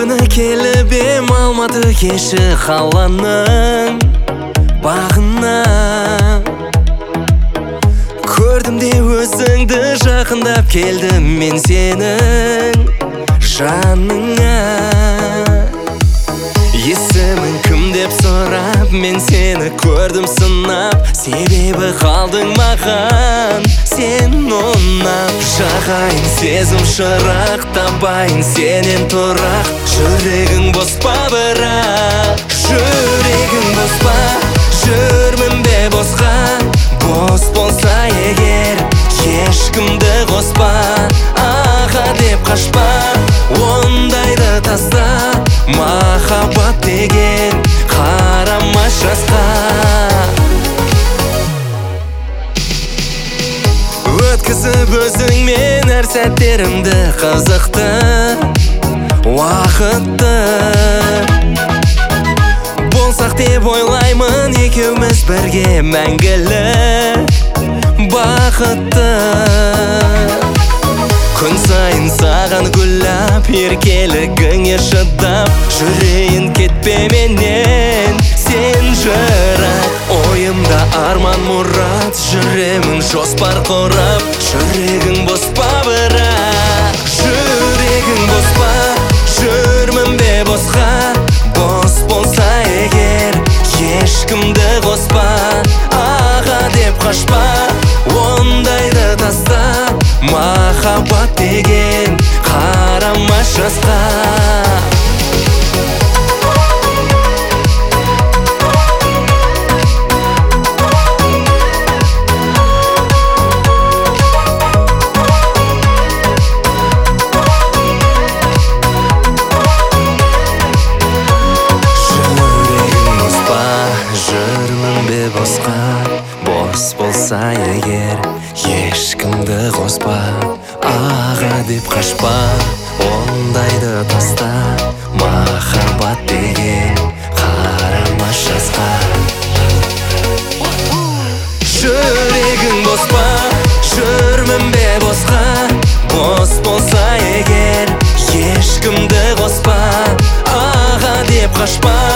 күні келіп ем Алматы кеші қаланың бағына. Көрдім де өзіңді жақындап келдім мен сенің жаныңа. Есімің кім деп сұрап мен сені көрдім сынап, себебі қалдың маған сен ұнап. Жағайын сезім шырақ, табайын сенен тұрақ. Жүрегің бос па бірақ, жүрегің бос па? Жүрмін бе босқа, бос болса егер ешкімді қоспа. Аға деп қашпа, ондайды таста. Махаббат деген қарама жасқа. Өткізіп өзіңмен әр сәттерімді, қызықты уақытты болсақ деп ойлаймын, екеуміз бірге мәңгілік бақытты. Күн сайын саған гүллап, еркелігіңе шыдап, жүрейін кетпеменен сен жырақ. Ойымда арман мұрат, жүремін жоспар құрап. Жүрегің бос па бірақ, жүрегің бос па? Жүрмін бе босқа, бос болса егер ешкімді қоспа. Аға деп қашпа, ондайды таста. Махаббат деген қарама жасқа. Жүрегің бос па, жүрмін бе босқа, бос болса егер ешкімді қоспа. Аға деп қашпа, ондайды таста. Махаббат деген қарама жасқа. Жүрегің бос па, жүрмін бе босқа, бос болса егер ешкімді қоспа. Аға деп қашпа,